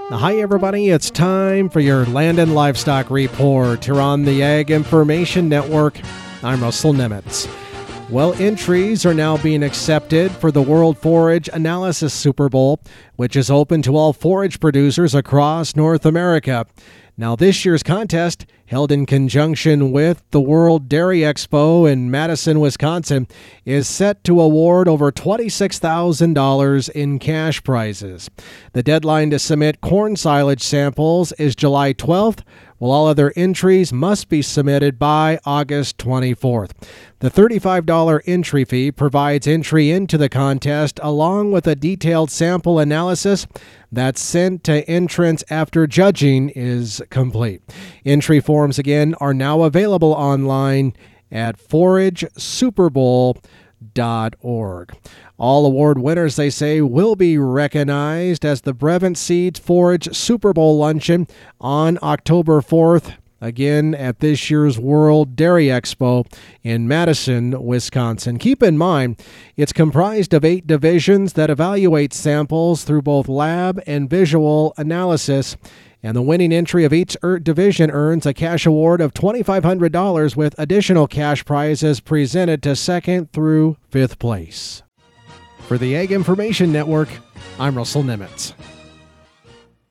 Hi, everybody. It's time for your Land and Livestock Report here on the Ag Information Network. I'm Russell Nemitz. Well, entries are now being accepted for the World Forage Analysis Super Bowl, which is open to all forage producers across North America. Now, this year's contest, held in conjunction with the World Dairy Expo in Madison, Wisconsin, is set to award over $26,000 in cash prizes. The deadline to submit corn silage samples is July 12th, while all other entries must be submitted by August 24th. The $35 entry fee provides entry into the contest along with a detailed sample analysis that's sent to entrants after judging is complete. Entry forms, again, are now available online at foragesuperbowl.org. All award winners, they say, will be recognized as the Brevant Seeds Forage Super Bowl Luncheon on October 4th, again at this year's World Dairy Expo in Madison, Wisconsin. Keep in mind, it's comprised of 8 divisions that evaluate samples through both lab and visual analysis. And the winning entry of each division earns a cash award of $2,500 with additional cash prizes presented to 2nd through 5th place. For the Ag Information Network, I'm Russell Nemitz.